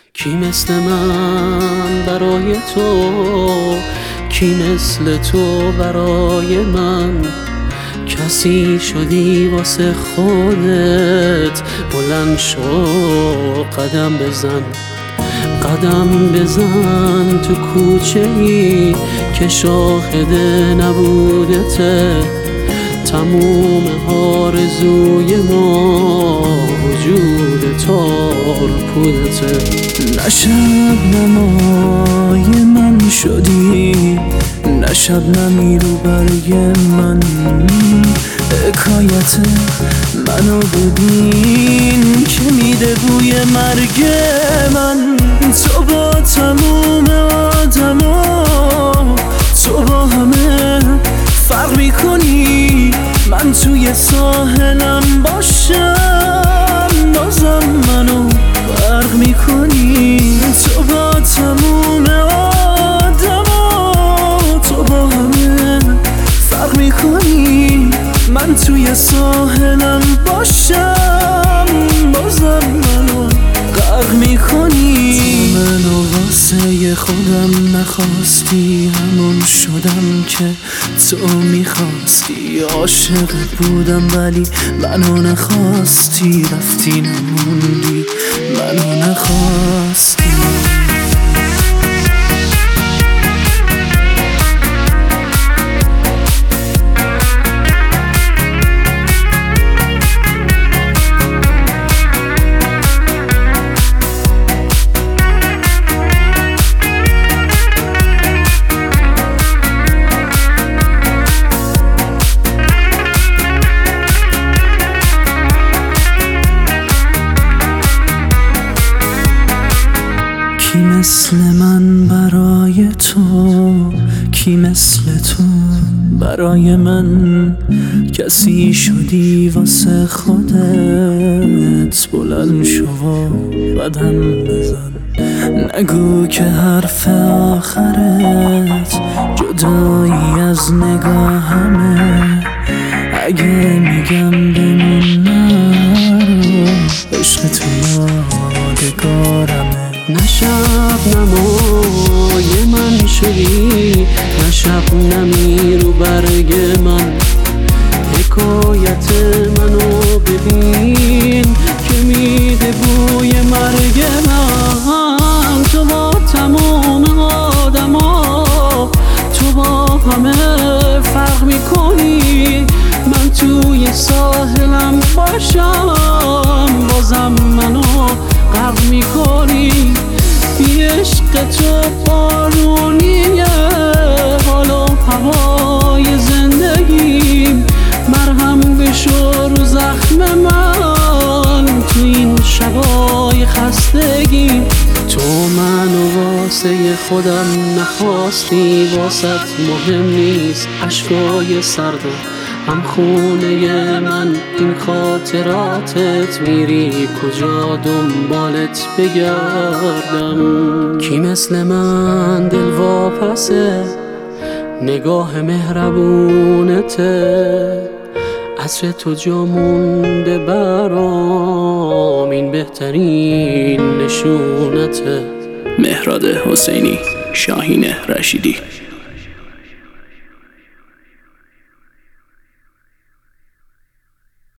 کی مثل من برای تو، کی مثل تو برای من. کسی شدی واسه خودت، بلند شو قدم بزن. قدم بزن تو کوچه ای که شاهد نبودته. تموم آرزوی ما وجود تار پودته. نه شبنمای من شدی، نه شبنمی رو برگ من. حکایت منو ببین که میده بوی مرگ من. تو با تموم آدما، تو با همه فرق میکنی. من توی ساحلم باشم بازم منو غرق میکنی. تو با تموم آدما، تو با همه فرق میکنی. من توی ساحلم باشم بازم منو غرق میکنی. تو منو واسه خودم نخواستی، همون شدم که تو میخواستی. عاشقت بودم ولی منو نخواستی، رفتی نموندی منو نخواستی. کی مثل من برای تو، کی مثل تو برای من. کسی شدی واسه خودت، بلند شو قدم بزن. نگو که حرف آخرت جدایی از نگاهمه. اگه میگم بمون نرو، عشق تو یادگارمه. نه شبنمای من شدی، نه شبنمی رو برگ من. حکایت منو ببین که میده بوی مرگ من. تو با تمام آدما، تو با همه فرق میکنی. من توی ساحلم باشم بازم منو غرق میکنی. بی عشق تو بارونیه حال و هوای زندگیم. مرهم بشو رو زخم من تو این شبای خستگی. تو منو واسه خودم نخواستی، واسط مهم نیست اشکای سردم هم خونه من. این خاطراتت میری کجا دنبالت بگردم. کی مثل من دل واپسه، نگاه مهربونته. عطر تو جا مونده برام، این بهترین نشونته. مهراد حسینی، شاهین رشیدی.